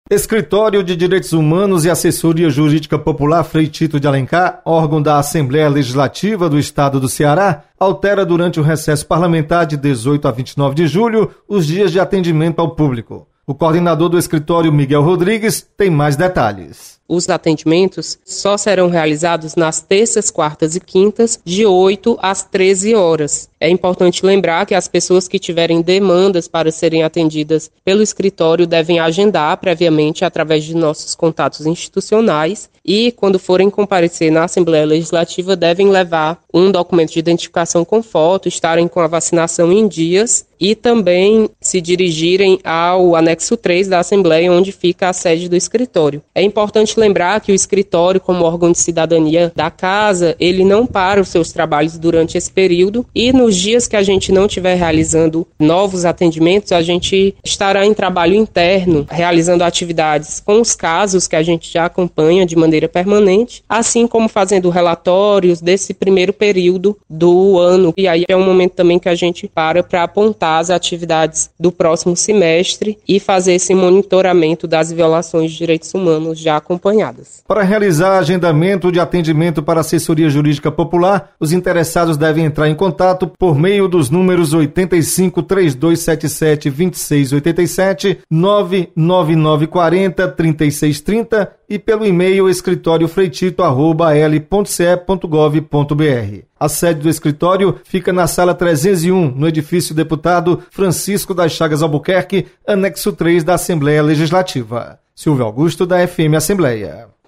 Escritório de Direitos Humanos e Assessoria Jurídica Popular Frei Tito de Alencar, órgão da Assembleia Legislativa do Estado do Ceará, altera durante o recesso parlamentar de 18 a 29 de julho os dias de atendimento ao público. O coordenador do escritório, Miguel Rodrigues, tem mais detalhes. Os atendimentos só serão realizados nas terças, quartas e quintas, de 8 às 13 horas. É importante lembrar que as pessoas que tiverem demandas para serem atendidas pelo escritório devem agendar previamente através de nossos contatos institucionais e, quando forem comparecer na Assembleia Legislativa, devem levar um documento de identificação com foto, estarem com a vacinação em dias e também se dirigirem ao anexo 3 da Assembleia, onde fica a sede do escritório. É importante lembrar que o escritório, como órgão de cidadania da casa, ele não para os seus trabalhos durante esse período e nos dias que a gente não estiver realizando novos atendimentos, a gente estará em trabalho interno, realizando atividades com os casos que a gente já acompanha de maneira permanente, assim como fazendo relatórios desse primeiro período do ano. E aí é um momento também que a gente para apontar as atividades do próximo semestre e fazer esse monitoramento das violações de direitos humanos já acompanhadas. Para realizar agendamento de atendimento para assessoria jurídica popular, os interessados devem entrar em contato por meio dos números 85 3277 2687, 99940 3630 e pelo e-mail escritóriofreitito@l.ce.gov.br. A sede do escritório fica na sala 301, no edifício Deputado Francisco das Chagas Albuquerque, anexo 3 da Assembleia Legislativa. Silvio Augusto, da FM Assembleia.